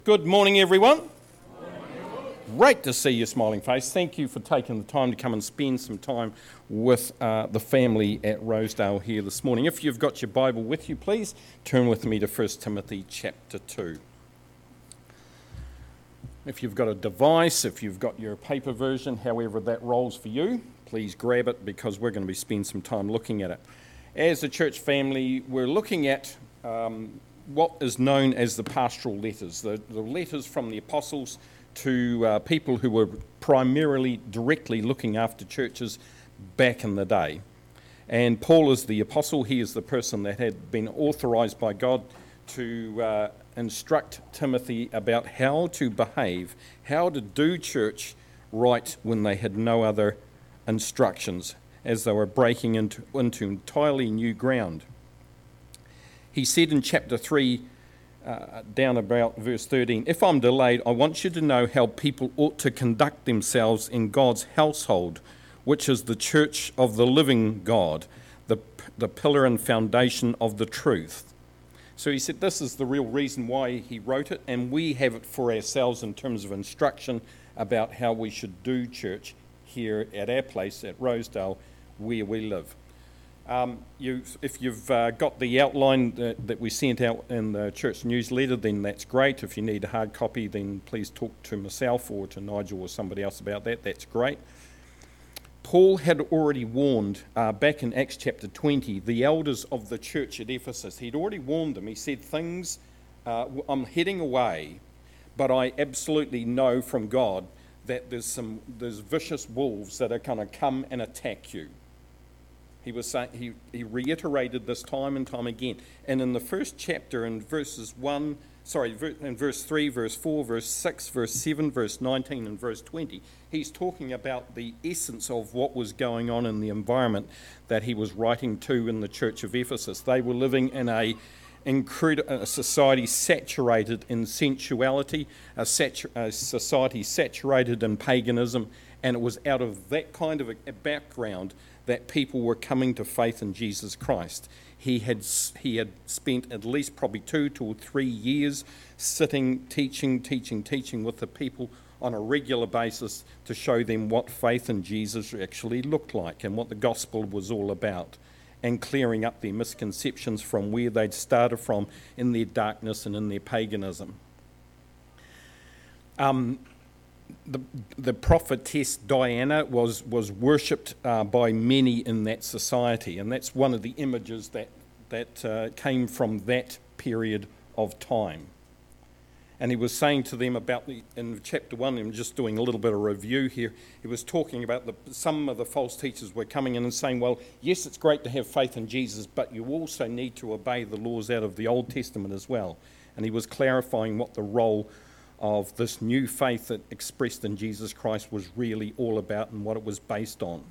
Good morning, everyone. Great to see your smiling face. Thank you for taking the time to come and spend some time with the family at Rosedale here this morning. If you've got your Bible with you, please turn with me to 1 Timothy chapter 2. If you've got a device, if you've got your paper version, however that rolls for you, please grab it because we're going to be spending some time looking at it. As a church family, we're looking at what is known as the pastoral letters, the letters from the apostles to people who were primarily directly looking after churches back in the day. And Paul is the apostle. He is the person that had been authorized by God to instruct Timothy about how to behave, how to do church right when they had no other instructions, as they were breaking into entirely new ground. He said in chapter 3, down about verse 13, "If I'm delayed, I want you to know how people ought to conduct themselves in God's household, which is the church of the living God, the pillar and foundation of the truth." So he said this is the real reason why he wrote it, and we have it for ourselves in terms of instruction about how we should do church here at our place at Rosedale, where we live. If you've got the outline that we sent out in the church newsletter, then that's great. If you need a hard copy, then please talk to myself or to Nigel or somebody else about that. That's great. Paul had already warned back in Acts chapter 20, the elders of the church at Ephesus. He'd already warned them. He said, I'm heading away, but I absolutely know from God that there's vicious wolves that are going to come and attack you. He was saying, he reiterated this time and time again. And in the first chapter, in verse 3, verse 4, verse 6, verse 7, verse 19, and verse 20, he's talking about the essence of what was going on in the environment that he was writing to in the church of Ephesus. They were living in a society saturated in sensuality, a society saturated in paganism, and it was out of that kind of a background that people were coming to faith in Jesus Christ. He had spent at least probably 2 to 3 years sitting, teaching with the people on a regular basis to show them what faith in Jesus actually looked like and what the gospel was all about, and clearing up their misconceptions from where they'd started from in their darkness and in their paganism. The prophetess Diana was worshipped by many in that society, and that's one of the images that came from that period of time. And he was saying to them about in chapter 1, I'm just doing a little bit of review here, he was talking about some of the false teachers were coming in and saying, well, yes, it's great to have faith in Jesus, but you also need to obey the laws out of the Old Testament as well. And he was clarifying what the role of this new faith that expressed in Jesus Christ was really all about and what it was based on.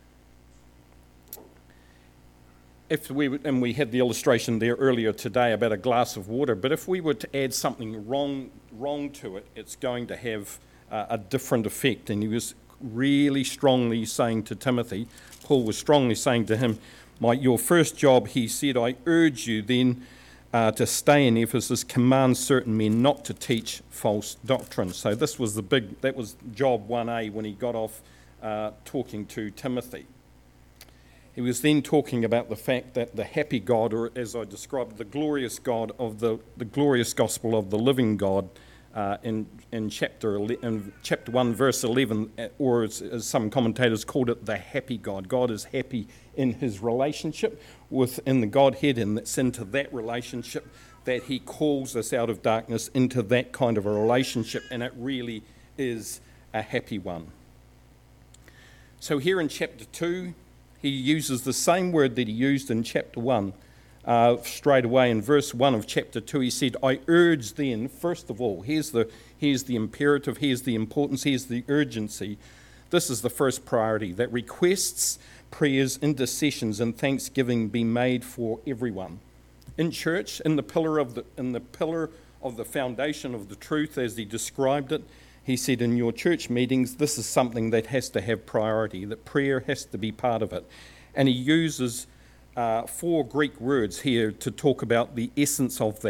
We had the illustration there earlier today about a glass of water, but if we were to add something wrong to it, it's going to have a different effect. And he was really strongly saying to Timothy, Paul was strongly saying to him, your first job, he said, I urge you then to stay in Ephesus, command certain men not to teach false doctrine. So that was job 1A when he got off talking to Timothy. He was then talking about the fact that the happy God, or as I described, the glorious God of the glorious gospel of the living God, in chapter 1, verse 11, or as some commentators called it, the happy God. God is happy in his relationship within the Godhead, and it's into that relationship that he calls us out of darkness into that kind of a relationship, and it really is a happy one. So here in chapter 2, he uses the same word that he used in chapter 1. Straight away in verse 1 of chapter 2, he said, I urge then, first of all, here's the imperative, here's the importance, here's the urgency. This is the first priority, that requests, prayers, intercessions, and thanksgiving be made for everyone. In church, in the pillar of the foundation of the truth, as he described it, he said, in your church meetings, this is something that has to have priority, that prayer has to be part of it. And he uses 4 Greek words here to talk about the essence of that.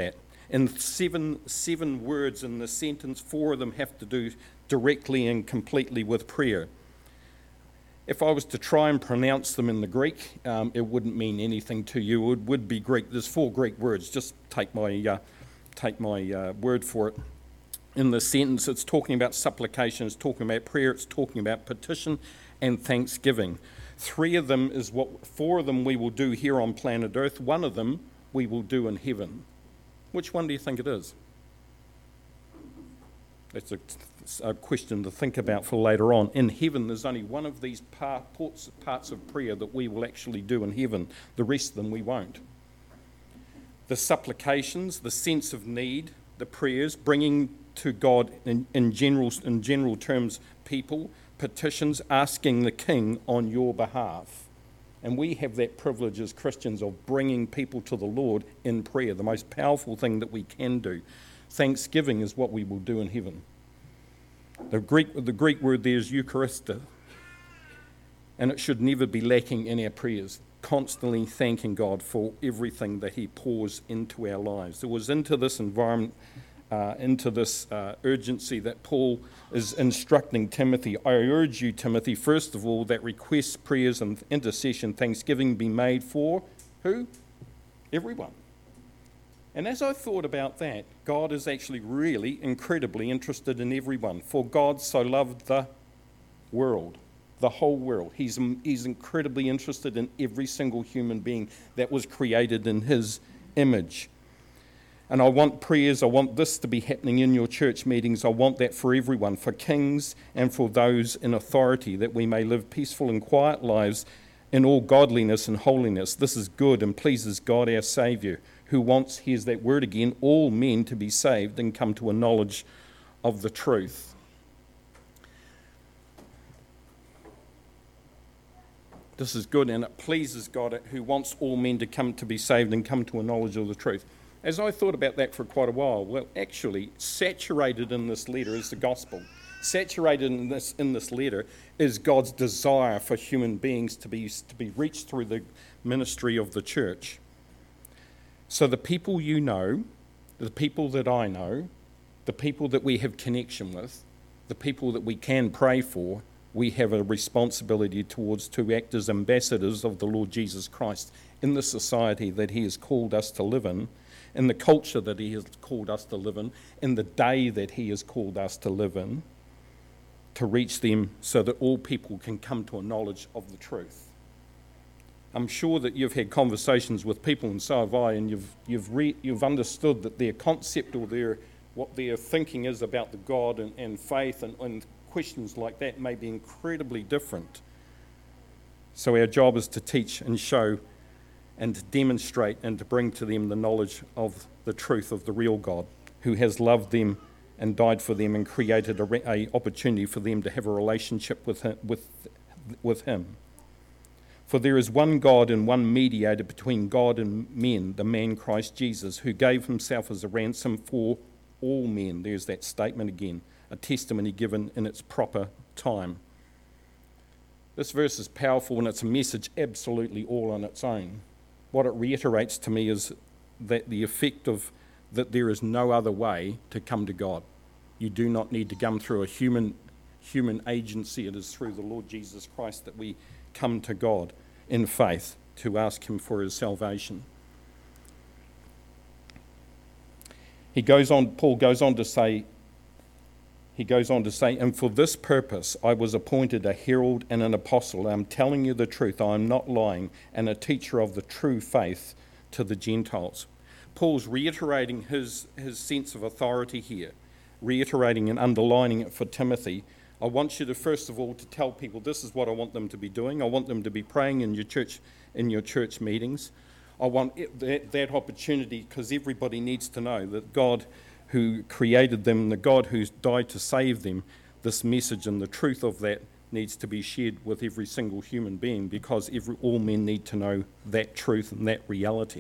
In seven words in the sentence, 4 of them have to do directly and completely with prayer. If I was to try and pronounce them in the Greek, it wouldn't mean anything to you. It would be Greek. There's 4 Greek words. Just take my word for it. In the sentence, it's talking about supplication, it's talking about prayer, it's talking about petition and thanksgiving. 4 of them we will do here on planet Earth. 1 of them we will do in heaven. Which one do you think it is? That's a question to think about for later on. In heaven, there's only one of these parts of prayer that we will actually do in heaven. The rest of them we won't. The supplications, the sense of need, the prayers, bringing to God in general terms people, petitions, asking the King on your behalf. And we have that privilege as Christians of bringing people to the Lord in prayer, the most powerful thing that we can do. Thanksgiving is what we will do in heaven. The Greek word there is Eucharista, and it should never be lacking in our prayers, constantly thanking God for everything that he pours into our lives. It was into this environment, into this urgency that Paul is instructing Timothy. I urge you, Timothy, first of all, that requests, prayers and intercession, thanksgiving be made for who? Everyone. And as I thought about that, God is actually really incredibly interested in everyone. For God so loved the world, the whole world. He's incredibly interested in every single human being that was created in his image. And I want prayers, I want this to be happening in your church meetings. I want that for everyone, for kings and for those in authority, that we may live peaceful and quiet lives in all godliness and holiness. This is good and pleases God our Saviour, who wants, here's that word again, all men to be saved and come to a knowledge of the truth. This is good and it pleases God, who wants all men to come to be saved and come to a knowledge of the truth. As I thought about that for quite a while, well, actually, saturated in this letter is the gospel. Saturated in this letter is God's desire for human beings to be reached through the ministry of the church. So the people you know, the people that I know, the people that we have connection with, the people that we can pray for, we have a responsibility to act as ambassadors of the Lord Jesus Christ in the society that he has called us to live in the culture that he has called us to live in the day that he has called us to live in, to reach them so that all people can come to a knowledge of the truth. I'm sure that you've had conversations with people, and so have I, and you've understood that their concept or what their thinking is about the God and faith and questions like that may be incredibly different. So our job is to teach and show and to demonstrate and to bring to them the knowledge of the truth of the real God, who has loved them and died for them and created a opportunity for them to have a relationship with him. For there is one God and one mediator between God and men, the man Christ Jesus, who gave himself as a ransom for all men. There's that statement again, a testimony given in its proper time. This verse is powerful and it's a message absolutely all on its own. What it reiterates to me is that the effect of that there is no other way to come to God. You do not need to come through a human agency. It is through the Lord Jesus Christ that we come to God in faith to ask him for his salvation. Paul goes on to say, and for this purpose I was appointed a herald and an apostle. I'm telling you the truth, I am not lying, and a teacher of the true faith to the Gentiles. Paul's reiterating his sense of authority here, reiterating and underlining it for Timothy. I want you to, first of all, to tell people this is what I want them to be doing. I want them to be praying in your church meetings. I want that opportunity, because everybody needs to know that God who created them, the God who's died to save them, this message and the truth of that needs to be shared with every single human being, because all men need to know that truth and that reality.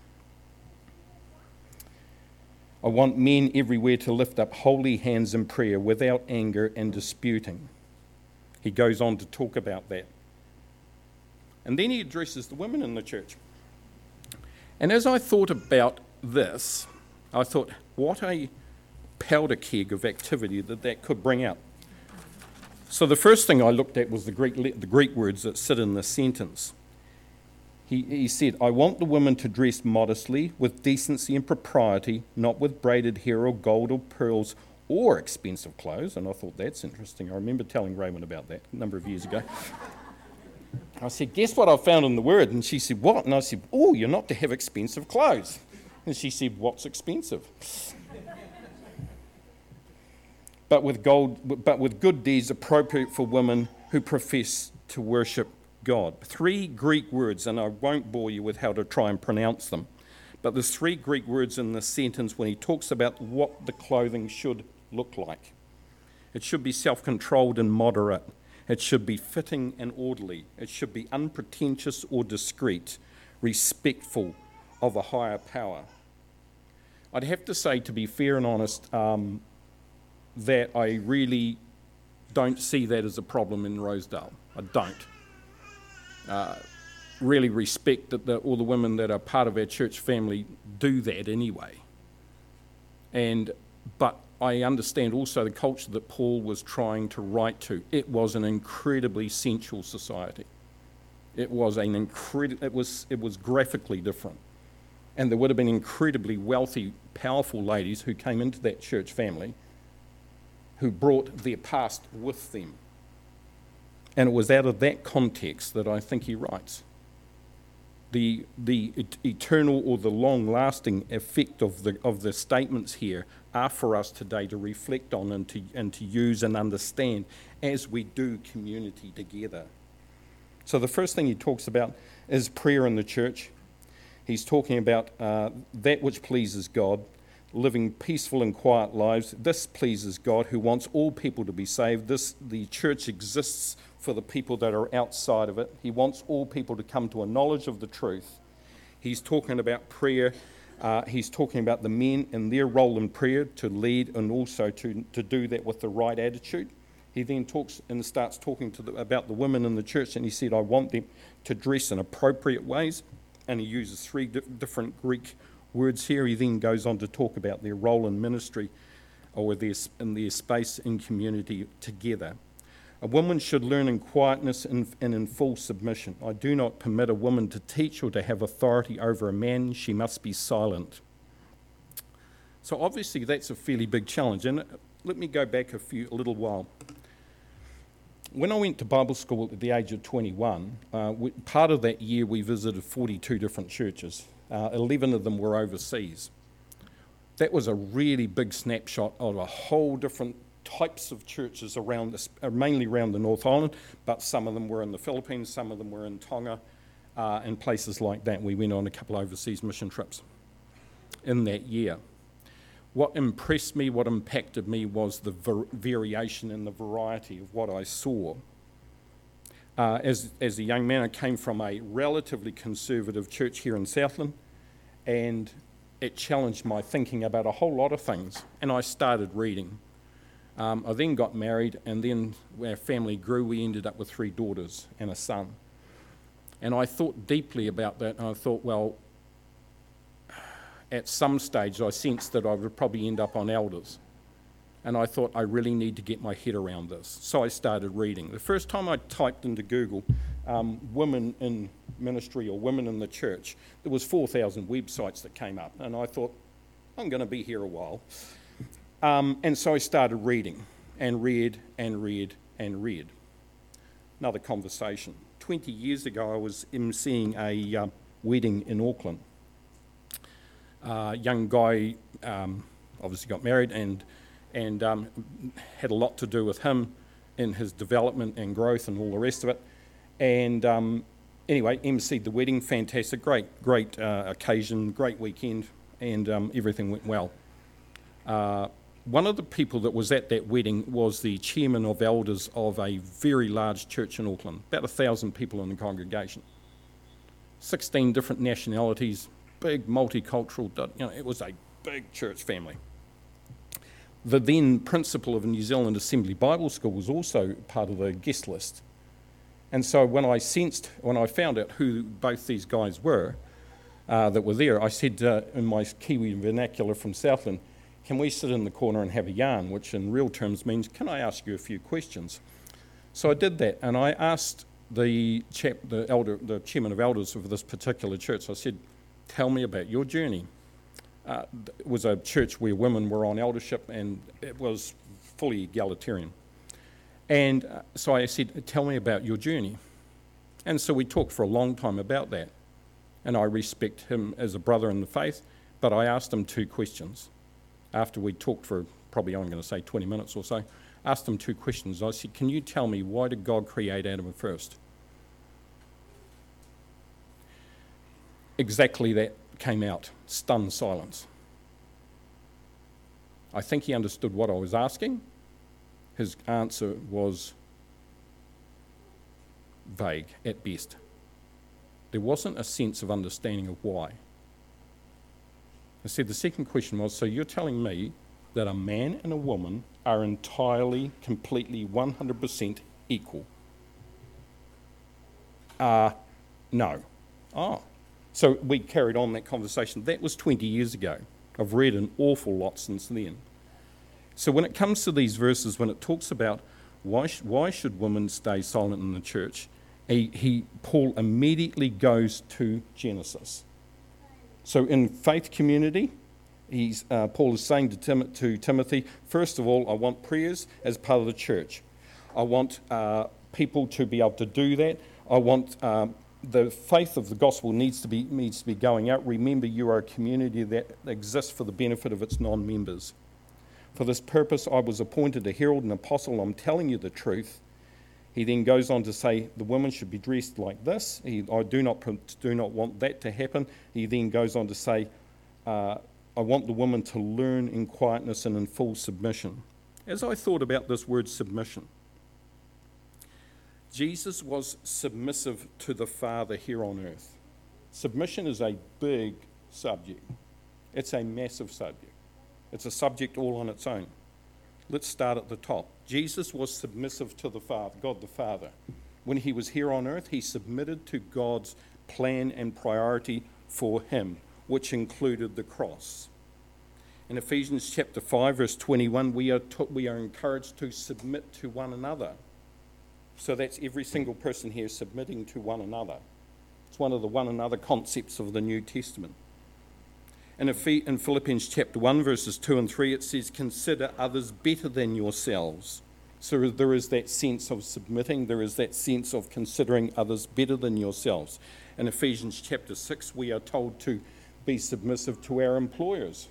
I want men everywhere to lift up holy hands in prayer without anger and disputing. He goes on to talk about that. And then he addresses the women in the church. And as I thought about this, I thought, what a powder keg of activity that could bring out. So the first thing I looked at was the Greek words that sit in the sentence. He said, I want the women to dress modestly, with decency and propriety, not with braided hair or gold or pearls or expensive clothes. And I thought, that's interesting. I remember telling Raymond about that a number of years ago. I said, guess what I found in the word? And she said, what? And I said, oh, you're not to have expensive clothes. And she said, what's expensive? But with good deeds appropriate for women who profess to worship God. 3 Greek words, and I won't bore you with how to try and pronounce them, but there's 3 Greek words in this sentence when he talks about what the clothing should look like. It should be self-controlled and moderate. It should be fitting and orderly. It should be unpretentious or discreet, respectful of a higher power. I'd have to say, to be fair and honest, that I really don't see that as a problem in Rosedale. I don't. Really respect that all the women that are part of our church family do that anyway. But I understand also the culture that Paul was trying to write to. It was an incredibly sensual society. It was graphically different. And there would have been incredibly wealthy, powerful ladies who came into that church family who brought their past with them. And it was out of that context that I think he writes. The eternal or the long-lasting effect of the statements here are for us today to reflect on and to use and understand as we do community together. So the first thing he talks about is prayer in the church. He's talking about that which pleases God, living peaceful and quiet lives. This pleases God, who wants all people to be saved. The church exists for the people that are outside of it. He wants all people to come to a knowledge of the truth. He's talking about prayer. He's talking about the men and their role in prayer to lead and also to do that with the right attitude. He then talks and starts talking about the women in the church, and he said, I want them to dress in appropriate ways. And he uses 3 different Greek words here. He then goes on to talk about their role in ministry or in their space in community together. A woman should learn in quietness and in full submission. I do not permit a woman to teach or to have authority over a man. She must be silent. So obviously that's a fairly big challenge. And let me go back a little while. When I went to Bible school at the age of 21, part of that year we visited 42 different churches. 11 of them were overseas. That was a really big snapshot of a whole different types of churches mainly around the North Island, but some of them were in the Philippines, some of them were in Tonga, and places like that. We went on a couple of overseas mission trips in that year. What impressed me, what impacted me, was the variation and the variety of what I saw. As a young man, I came from a relatively conservative church here in Southland, and it challenged my thinking about a whole lot of things, and I started reading. I then got married, and then our family grew. We ended up with 3 daughters and a son. And I thought deeply about that, and I thought, well, at some stage I sensed that I would probably end up on elders. And I thought, I really need to get my head around this. So I started reading. The first time I typed into Google women in ministry or women in the church, there was 4,000 websites that came up. And I thought, I'm going to be here a while. And so I started reading and read and read and read. Another conversation. 20 years ago, I was emceeing a wedding in Auckland. Young guy obviously got married and had a lot to do with him in his development and growth and all the rest of it. And anyway, emceed the wedding, fantastic, great occasion, great weekend, and everything went well. One of the people that was at that wedding was the chairman of elders of a very large church in Auckland, about 1,000 people in the congregation, 16 different nationalities, big multicultural, it was a big church family. The then principal of New Zealand Assembly Bible School was also part of the guest list. And so when I found out who both these guys were, that were there, I said in my Kiwi vernacular from Southland, can we sit in the corner and have a yarn, which in real terms means, can I ask you a few questions? So I did that, and I asked the chairman of elders of this particular church, I said, tell me about your journey. It was a church where women were on eldership, and it was fully egalitarian. And so I said, tell me about your journey. And so we talked for a long time about that. And I respect him as a brother in the faith, but I asked him 2 questions. After we talked for probably, I'm going to say 20 minutes or so, asked him 2 questions. I said, can you tell me, why did God create Adam first? Exactly that came out, stunned silence. I think he understood what I was asking. His answer was vague at best. There wasn't a sense of understanding of why. I said the second question was, so you're telling me that a man and a woman are entirely, completely, 100% equal? No. Oh. So we carried on that conversation. That was 20 years ago. I've read an awful lot since then. So when it comes to these verses, when it talks about why should women stay silent in the church, Paul immediately goes to Genesis. So in faith community, Paul is saying to Timothy, first of all, I want prayers as part of the church. I want people to be able to do that. I want the faith of the gospel needs to be going out. Remember, you are a community that exists for the benefit of its non-members. For this purpose, I was appointed a herald and apostle. I'm telling you the truth. He then goes on to say the women should be dressed like this. I do not want that to happen. He then goes on to say, I want the woman to learn in quietness and in full submission. As I thought about this word submission, Jesus was submissive to the Father here on earth. Submission is a big subject. It's a massive subject. It's a subject all on its own. Let's start at the top. Jesus was submissive to the Father, God the Father. When he was here on earth, he submitted to God's plan and priority for him, which included the cross. In Ephesians chapter 5, verse 21, we are encouraged to submit to one another. So that's every single person here submitting to one another. It's one of the one another concepts of the New Testament. And in Philippians chapter 1, verses 2 and 3, it says, consider others better than yourselves. So there is that sense of submitting. There is that sense of considering others better than yourselves. In Ephesians chapter 6, we are told to be submissive to our employers.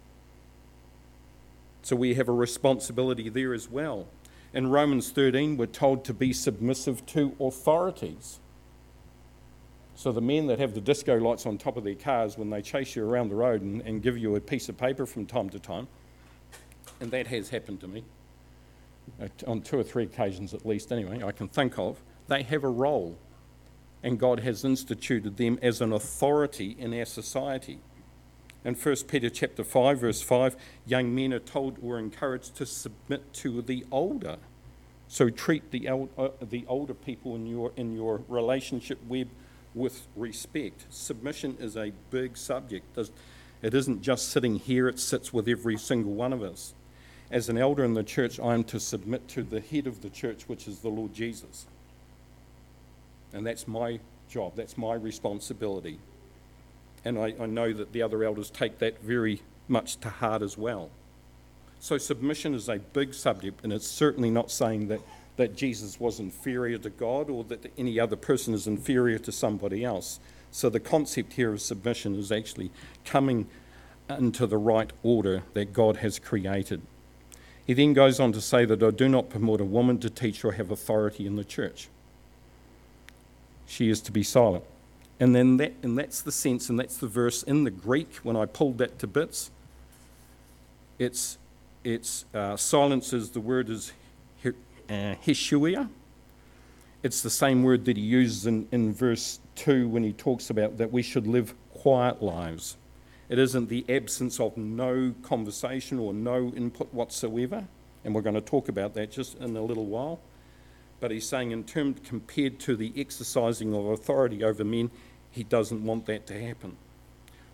So we have a responsibility there as well. In Romans 13, we're told to be submissive to authorities. So the men that have the disco lights on top of their cars when they chase you around the road and give you a piece of paper from time to time, and that has happened to me, on 2 or 3 occasions at least anyway, I can think of, they have a role, and God has instituted them as an authority in our society. In 1 Peter chapter 5, verse 5, young men are told or encouraged to submit to the older. So treat the older people in your relationship web with respect. Submission is a big subject. It isn't just sitting here, it sits with every single one of us. As an elder in the church, I am to submit to the head of the church, which is the Lord Jesus. And that's my job, that's my responsibility. And I know that the other elders take that very much to heart as well. So submission is a big subject, and it's certainly not saying that Jesus was inferior to God or that any other person is inferior to somebody else. So the concept here of submission is actually coming into the right order that God has created. He then goes on to say that I do not permit a woman to teach or have authority in the church. She is to be silent. And that's the sense, and that's the verse in the Greek. When I pulled that to bits, it's silence is the word is heshuia. It's the same word that he uses in verse 2 when he talks about that we should live quiet lives. It isn't the absence of no conversation or no input whatsoever, and we're going to talk about that just in a little while. But he's saying in terms compared to the exercising of authority over men, he doesn't want that to happen.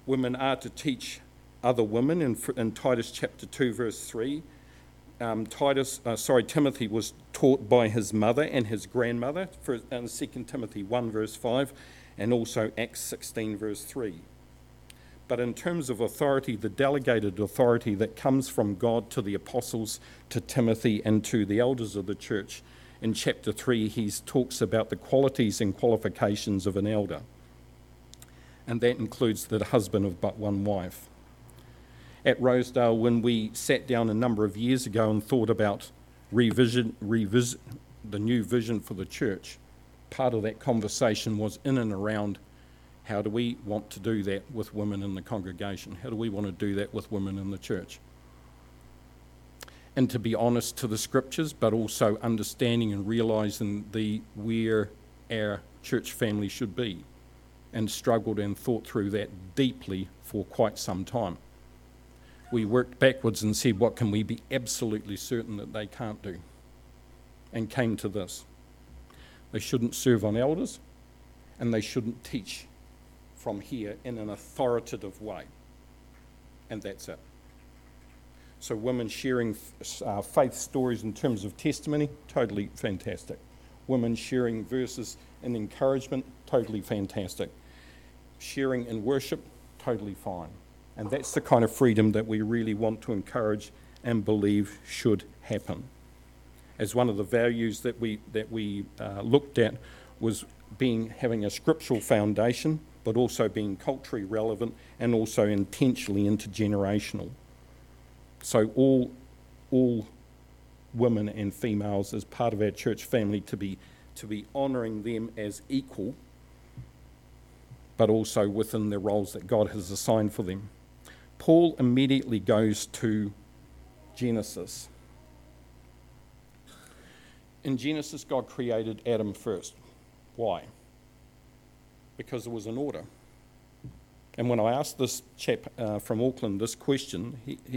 Women are to teach other women in Titus chapter 2, verse 3. Timothy was taught by his mother and his grandmother, in 2 Timothy 1, verse 5, and also Acts 16, verse 3. But in terms of authority, the delegated authority that comes from God to the apostles, to Timothy, and to the elders of the church, in chapter 3, he talks about the qualities and qualifications of an elder. And that includes the husband of but one wife. At Rosedale, when we sat down a number of years ago and thought about revisit the new vision for the church, part of that conversation was in and around how do we want to do that with women in the congregation? How do we want to do that with women in the church? And to be honest to the scriptures, but also understanding and realising where our church family should be, and struggled and thought through that deeply for quite some time. We worked backwards and said, what can we be absolutely certain that they can't do? And came to this. They shouldn't serve on elders, and they shouldn't teach from here in an authoritative way. And that's it. So women sharing faith stories in terms of testimony, totally fantastic. Women sharing verses in encouragement, totally fantastic. Sharing in worship, totally fine. And that's the kind of freedom that we really want to encourage and believe should happen. As one of the values that we looked at was having a scriptural foundation, but also being culturally relevant and also intentionally intergenerational. So all women and females as part of our church family to be honouring them as equal, but also within the roles that God has assigned for them. Paul immediately goes to Genesis. In Genesis, God created Adam first. Why? Because there was an order. And when I asked this chap from Auckland this question,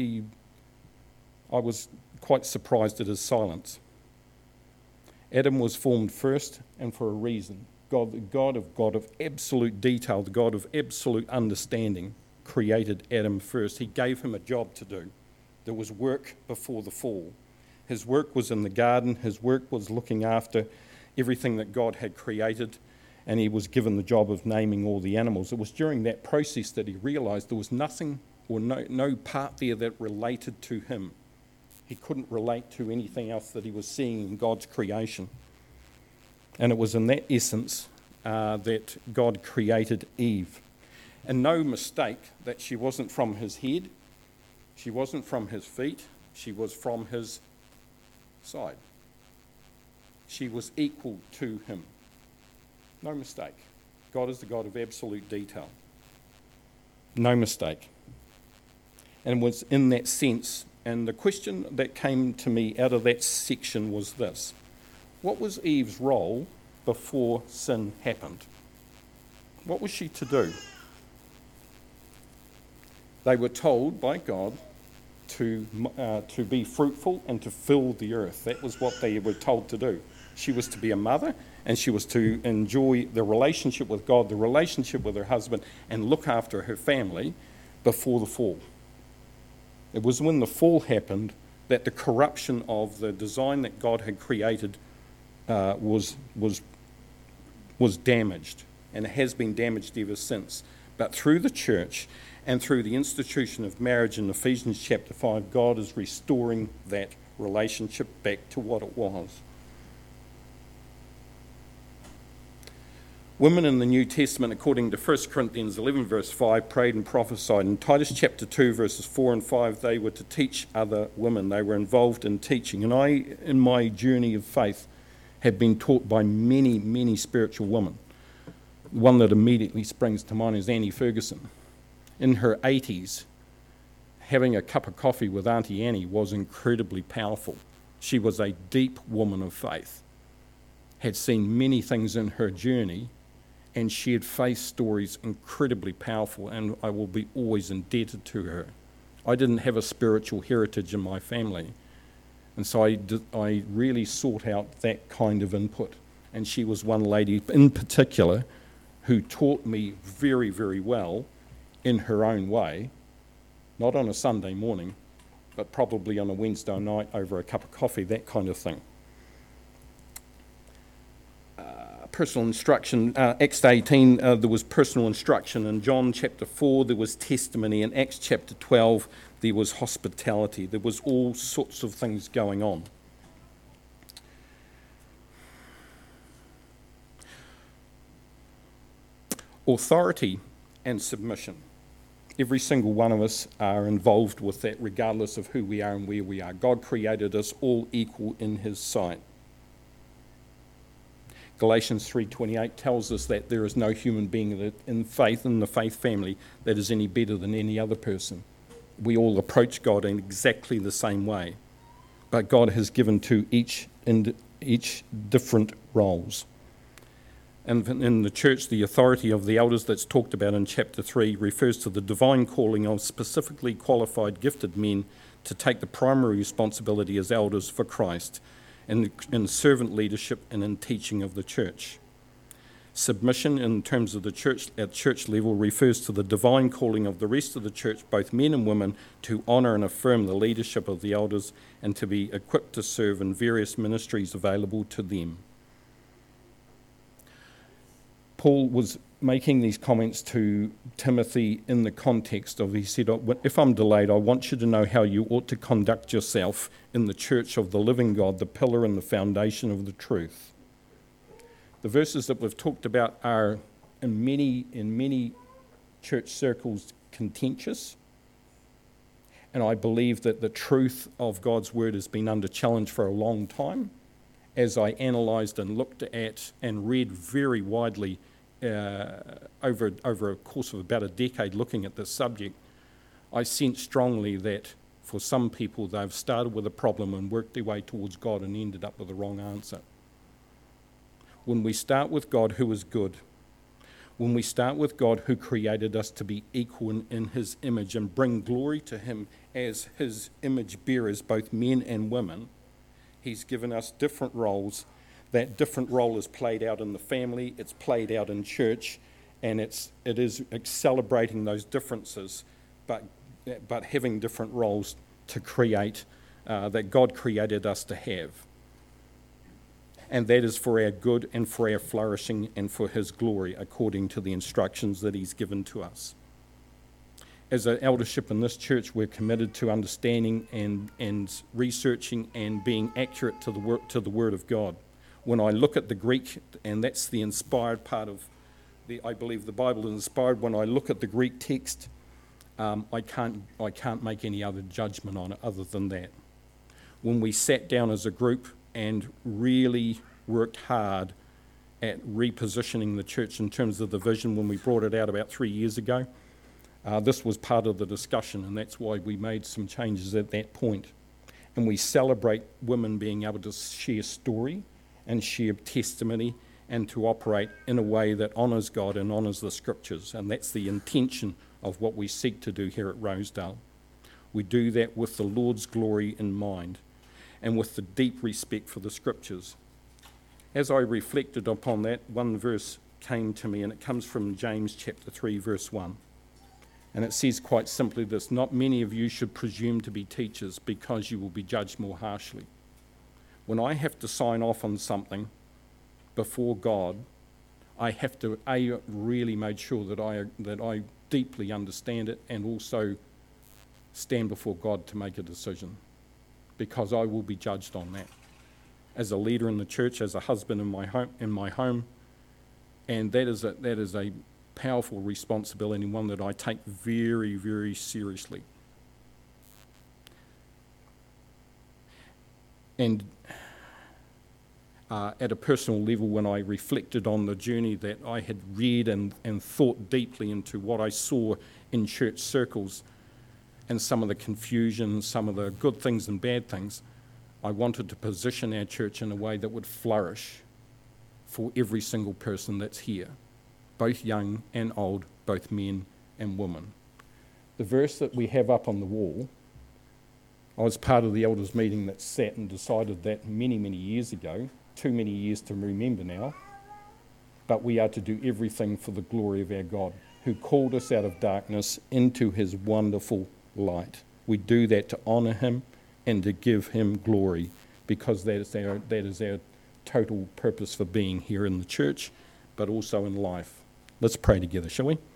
I was quite surprised at his silence. Adam was formed first and for a reason. God, the God of absolute detail, the God of absolute understanding, created Adam first. He gave him a job to do. There was work before the fall. His work was in the garden. His work was looking after everything that God had created, and he was given the job of naming all the animals. It was during that process that he realised there was nothing or no part there that related to him. He couldn't relate to anything else that he was seeing in God's creation. And it was in that essence that God created Eve. And no mistake that she wasn't from his head, she wasn't from his feet, she was from his side. She was equal to him. No mistake. God is the God of absolute detail. No mistake. And it was in that sense, and the question that came to me out of that section was this: what was Eve's role before sin happened? What was she to do? They were told by God to be fruitful and to fill the earth. That was what they were told to do. She was to be a mother, and she was to enjoy the relationship with God, the relationship with her husband, and look after her family before the fall. It was when the fall happened that the corruption of the design that God had created was damaged, and it has been damaged ever since. But through the church and through the institution of marriage in Ephesians chapter 5, God is restoring that relationship back to what it was. Women in the New Testament, according to 1 Corinthians 11 verse 5, prayed and prophesied. In Titus chapter 2 verses 4 and 5, they were to teach other women. They were involved in teaching. And I, in my journey of faith, have been taught by many, many spiritual women. One that immediately springs to mind is Annie Ferguson. In her 80s, having a cup of coffee with Auntie Annie was incredibly powerful. She was a deep woman of faith, had seen many things in her journey, and shared faith stories incredibly powerful, and I will be always indebted to her. I didn't have a spiritual heritage in my family, and so I really sought out that kind of input. And she was one lady in particular who taught me very, very well in her own way, not on a Sunday morning, but probably on a Wednesday night over a cup of coffee, that kind of thing. Personal instruction, Acts 18, there was personal instruction. In John chapter 4, there was testimony. In Acts chapter 12, there was hospitality. There was all sorts of things going on. Authority and submission. Every single one of us are involved with that, regardless of who we are and where we are. God created us all equal in his sight. Galatians 3:28 tells us that there is no human being in the faith family, that is any better than any other person. We all approach God in exactly the same way, but God has given to each different roles. And in the church, the authority of the elders that's talked about in chapter 3 refers to the divine calling of specifically qualified, gifted men to take the primary responsibility as elders for Christ in servant leadership and in teaching of the church. Submission in terms of the church at church level refers to the divine calling of the rest of the church, both men and women, to honour and affirm the leadership of the elders and to be equipped to serve in various ministries available to them. Paul was making these comments to Timothy in the context of, he said, if I'm delayed, I want you to know how you ought to conduct yourself in the church of the living God, the pillar and the foundation of the truth. The verses that we've talked about are in many church circles contentious, and I believe that the truth of God's word has been under challenge for a long time. As I analysed and looked at and read very widely over a course of about a decade looking at this subject, I sense strongly that for some people they've started with a problem and worked their way towards God and ended up with the wrong answer. When we start with God, who is good, when we start with God who created us to be equal in his image and bring glory to him as his image bearers, both men and women, he's given us different roles. That different role is played out in the family, it's played out in church, and it is celebrating those differences, but having different roles to create, that God created us to have. And that is for our good and for our flourishing and for his glory, according to the instructions that he's given to us. As an eldership in this church, we're committed to understanding and researching and being accurate to the Word of God. When I look at the Greek, and that's the inspired part of I believe the Bible is inspired. When I look at the Greek text, I can't make any other judgment on it other than that. When we sat down as a group and really worked hard at repositioning the church in terms of the vision when we brought it out about 3 years ago, this was part of the discussion, and that's why we made some changes at that point. And we celebrate women being able to share story and share testimony and to operate in a way that honours God and honours the Scriptures. And that's the intention of what we seek to do here at Rosedale. We do that with the Lord's glory in mind and with the deep respect for the Scriptures. As I reflected upon that, one verse came to me, and it comes from James chapter 3, verse 1. And it says quite simply this: not many of you should presume to be teachers, because you will be judged more harshly. When I have to sign off on something before God, I have to really make sure that I deeply understand it and also stand before God to make a decision, because I will be judged on that. As a leader in the church, as a husband in my home, and that is a powerful responsibility, and one that I take very, very seriously. And at a personal level, when I reflected on the journey that I had read and thought deeply into what I saw in church circles and some of the confusion, some of the good things and bad things, I wanted to position our church in a way that would flourish for every single person that's here, both young and old, both men and women. The verse that we have up on the wall, I was part of the elders' meeting that sat and decided that many, many years ago, too many years to remember now, but we are to do everything for the glory of our God, who called us out of darkness into his wonderful light. We do that to honour him and to give him glory, because that is our total purpose for being here in the church, but also in life. Let's pray together, shall we?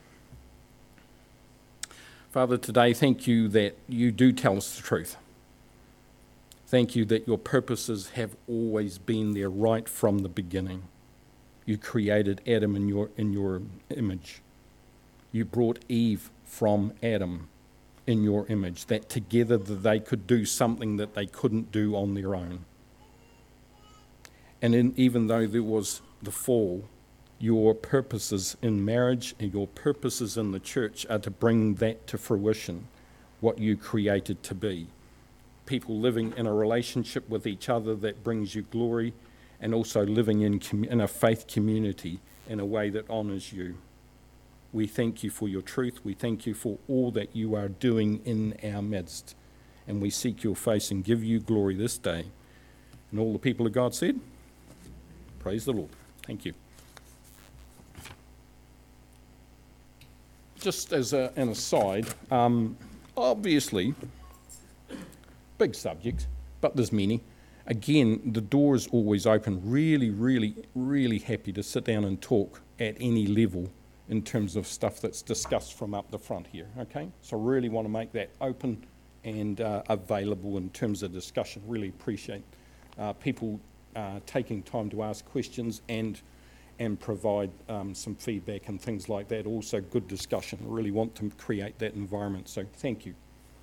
Father, today, thank you that you do tell us the truth. Thank you that your purposes have always been there right from the beginning. You created Adam in your image. You brought Eve from Adam in your image, that together they could do something that they couldn't do on their own. And even though there was the fall, your purposes in marriage and your purposes in the church are to bring that to fruition, what you created to be. People living in a relationship with each other that brings you glory, and also living in a faith community in a way that honours you. We thank you for your truth. We thank you for all that you are doing in our midst. And we seek your face and give you glory this day. And all the people of God said, praise the Lord. Thank you. Just as an aside, obviously, big subject, but there's many. Again, the door is always open. Really, really, really happy to sit down and talk at any level in terms of stuff that's discussed from up the front here, okay? So I really want to make that open and available in terms of discussion. Really appreciate people taking time to ask questions and provide some feedback and things like that. Also good discussion. I really want to create that environment, so thank you.